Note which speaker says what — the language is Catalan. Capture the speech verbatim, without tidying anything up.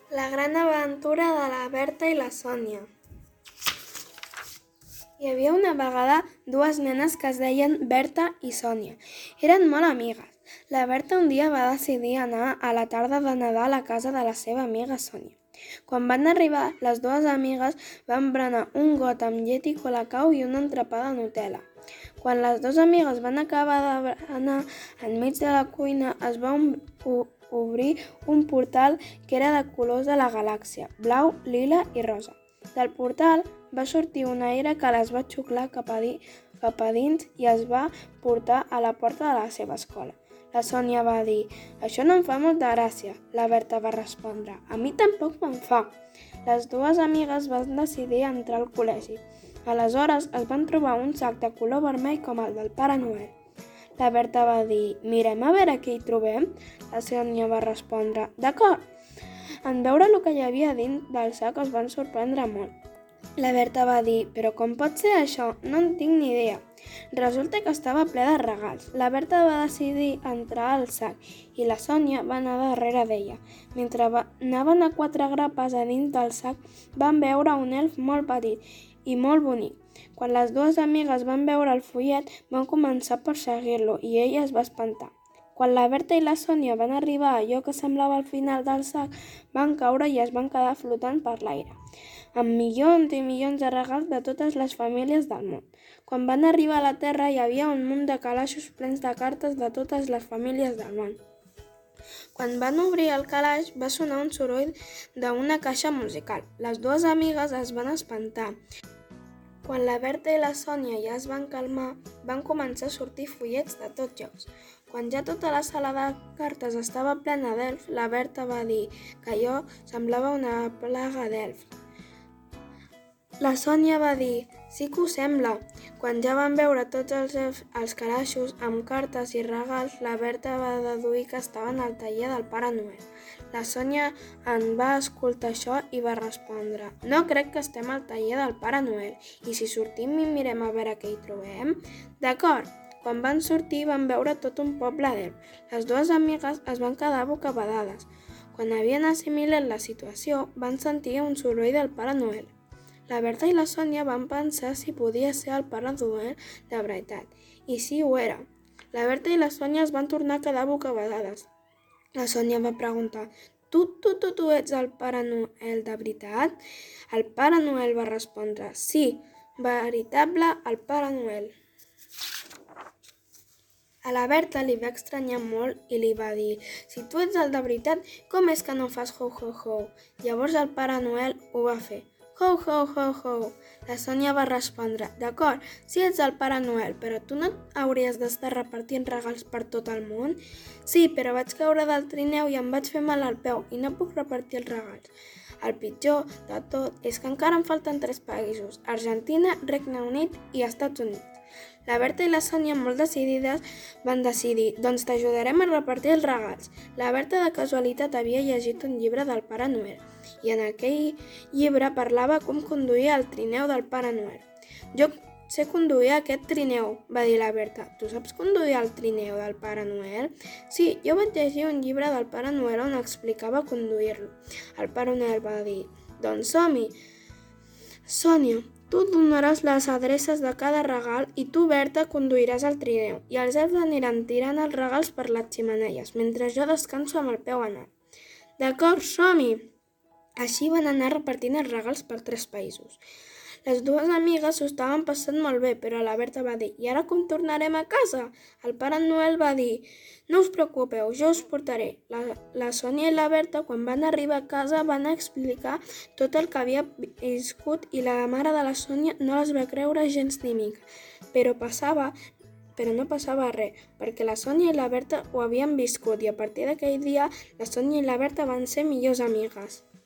Speaker 1: La gran aventura de la Berta i la Sònia. Hi havia una vegada dues nenes que es deien Berta i Sònia. Eren molt amigues. La Berta un dia va decidir anar a la tarda de Nadal a casa de la seva amiga Sònia. Quan van arribar, les dues amigues van berenar un got amb llet i colacau i un entrepà de Nutella. Quan les dues amigues van acabar de berenar, enmig de la cuina es va obrir un portal que era de colors de la galàxia, blau, lila i rosa. Del portal va sortir un aire que les va xuclar cap a, di, cap a dins i es va portar a la porta de la seva escola. La Sònia va dir: «Això no em fa molta gràcia». La Berta va respondre: «A mi tampoc me'n fa». Les dues amigues van decidir entrar al col·legi. Aleshores es van trobar un sac de color vermell com el del Pare Noel. La Berta va dir: «Mirem a veure què hi trobem». La Sònia va respondre: «D'acord». En veure el que hi havia dins del sac es van sorprendre molt. La Berta va dir: «Però com pot ser això? No en tinc ni idea». Resulta que estava ple de regals. La Berta va decidir entrar al sac i la Sònia va anar darrere d'ella. Mentre anaven a quatre grapes a dins del sac, van veure un elf molt petit i molt bonic. Quan les dues amigues van veure el fullet, van començar a perseguir-lo i ella es va espantar. Quan la Berta i la Sònia van arribar a allò que semblava el final del sac, van caure i es van quedar flotant per l'aire, amb milions i milions de regals de totes les famílies del món. Quan van arribar a la Terra hi havia un munt de calaixos plens de cartes de totes les famílies del món. Quan van obrir el calaix va sonar un soroll d'una caixa musical. Les dues amigues es van espantar. Quan la Berta i la Sònia ja es van calmar, van començar a sortir fullets de tots llocs. Quan ja tota la sala de cartes estava plena d'elfs, la Berta va dir que allò semblava una plaga d'elfs. La Sònia va dir: «Sí que ho sembla». Quan ja van veure tots els elfs als calaixos amb cartes i regals, la Berta va deduir que estaven al taller del Pare Noel. La Sònia en va escoltar això i va respondre: «No crec que estem al taller del Pare Noel. I si sortim i mirem a veure què hi trobem?» «D'acord». Quan van sortir van veure tot un poble d'elfs. Les dues amigues es van quedar bocabadades. Quan havien assimilat la situació, van sentir un soroll del Pare Noel. La Berta i la Sònia van pensar si podia ser el Pare Noel de veritat. I sí ho era. La Berta i la Sònia es van tornar a quedar bocabadades. La Sònia va preguntar: Tu, tu, tu, tu ets el Pare Noel de veritat? El Pare Noel va respondre: Sí, veritable el Pare Noel. A la Berta li va estranyar molt i li va dir: Si tu ets el de veritat, com és que no fas ho, ho, ho? Llavors el Pare Noel ho va fer. Ho, ho, ho, ho. La Sònia va respondre: D'acord, si ets el Pare Noel, però tu no hauries d'estar repartint regals per tot el món? Sí, però vaig caure del trineu i em vaig fer mal al peu i no puc repartir els regals. El pitjor de tot és que encara em falten tres països: Argentina, Regne Unit i Estats Units. La Berta i la Sònia, molt decidides, van decidir: doncs t'ajudarem a repartir els regals. La Berta de casualitat havia llegit un llibre del Pare Noel i en aquell llibre parlava com conduir el trineu del Pare Noel. Jo sé conduir aquest trineu, va dir la Berta. Tu saps conduir el trineu del Pare Noel? Sí, jo vaig llegir un llibre del Pare Noel on explicava conduir-lo. El Pare Noel va dir: doncs som-hi. Sònia, tu donaràs les adreces de cada regal i tu, Berta, conduiràs el trineu i els elfs aniran tirant els regals per les ximeneies mentre jo descanso amb el peu anat. D'acord, som-hi! Així van anar repartint els regals per tres països. Les dues amigues s'ho estaven passant molt bé, però la Berta va dir: I ara com tornarem a casa? El Pare Noel va dir: No us preocupeu, jo us portaré. La, la Sònia i la Berta, quan van arribar a casa, van explicar tot el que havia viscut i la mare de la Sònia no les va creure gens ni mica. Però passava, però no passava res, perquè la Sònia i la Berta ho havien viscut i a partir d'aquell dia la Sònia i la Berta van ser millors amigues.